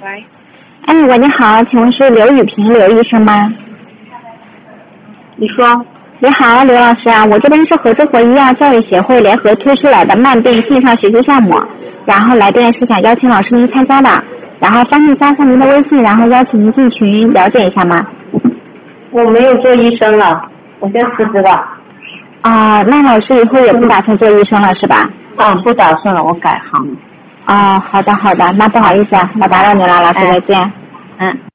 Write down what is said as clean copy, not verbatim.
喂。 喂，你好，请问是刘雨萍刘医生吗？ 你说。 你好，刘老师啊，我这边是合资活医药教育协会联合推出来的慢病线上学习项目，然后来电是想邀请老师您参加的，然后方便加上您的微信，然后邀请您进群了解一下吗？ 我没有做医生了，我先辞职了。 那老师以后也不打算做医生了是吧？ 不打算了，我改行了。 好的，那不好意思啊，那打扰您了，老师再见。